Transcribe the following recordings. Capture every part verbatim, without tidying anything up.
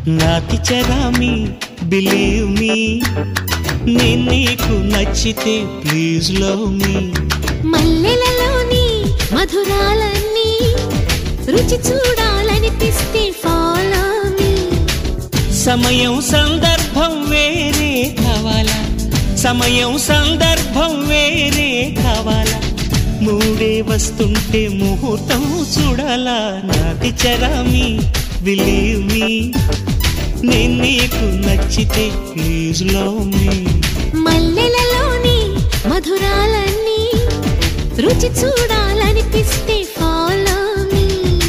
నాతి చరామి believe me నేను నీకు నచ్చితే ప్లీజ్ లవ్ మీ మల్లెలలోని మధురాలన్నీ రుచి చూడాలనిపిస్తే ఫాలో మీ సమయం సందర్భం వేరే కావాలా సమయం సందర్భం వేరే కావాలా మూడే వస్తుంటే ముహూర్తం చూడాలా నాతి చరామి బిలీవ్ మీ నేను నీకు నచ్చితే ప్లీజ్ లవ్ మీ మల్లెలలోని మధురాలన్నీ రుచి చూడాలనిపిస్తే ఫాలో మీ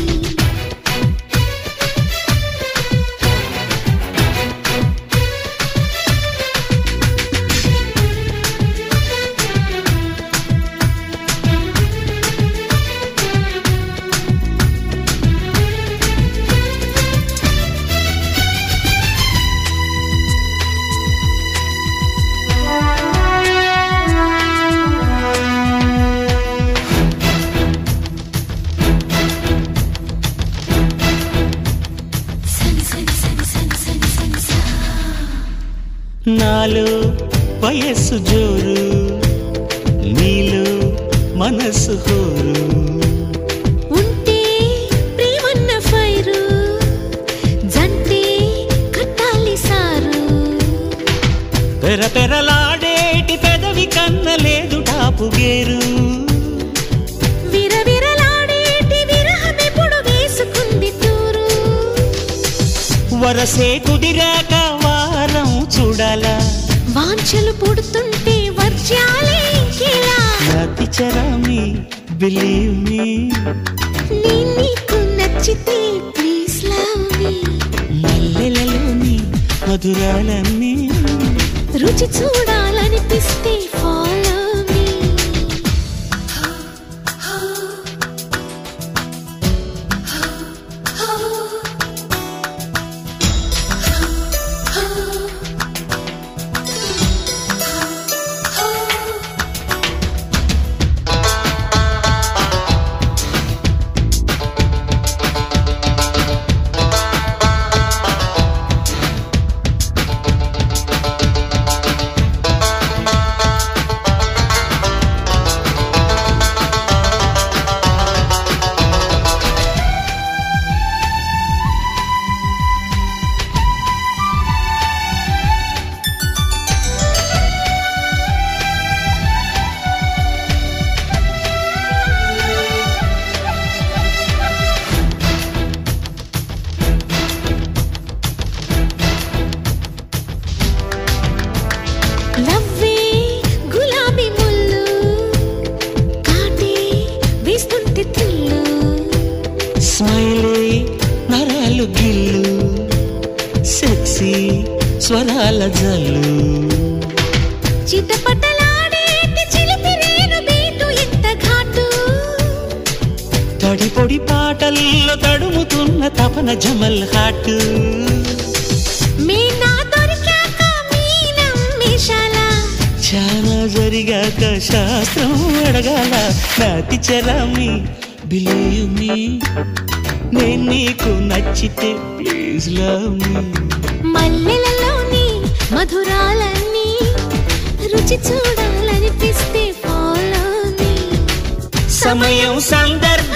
నాలో వయస్సు జోరు నీలో మనసు హోరు ఉంటే ప్రేమన్న ఫైరు జంటే కట్టాలి సారు పెర పెరలాడేటి పెదవి కన్న లేదు టాపు గేరు విరవిరలాడేటి విరహమెప్పుడు వేసుకుంది తూరు వరసే కుదిరాక వారం చూడాలా వాంఛలు పుడుతుంటే వర్జాలే ఇంకెలా నాతి చరామి బిలీవ్ మీ నేను నీకు నచ్చితే ప్లీజ్ లవ్ మీ మల్లెలలోని మధురాలన్నీ రుచి చూడాలనిపిస్తే ఫాలో మీ లవ్వే గులాబీ ముల్లు కాటే వేస్తుంటే తిల్లు స్మైలే నరాలు గిల్లు సెక్సీ స్వరాల జల్లు చిటపటలాడేటి చిలిపి రేణు బీటు ఎంత ఘాటు తడి పొడి పాటల్లో తడుముతున్న తపన జమల్ హాట్ మీనా దొరికాక మీనం మిషాల చాలా జరిగాక శాస్త్రం అడగాల నాతి చరామి బిలీవ్ మీ నేను నీకు నచ్చితే ప్లీజ్ లవ్ మీ మల్లెలలోని మధురాలన్నీ రుచి చూడాలనిపిస్తే ఫాలో మీ సమయం సందర్భం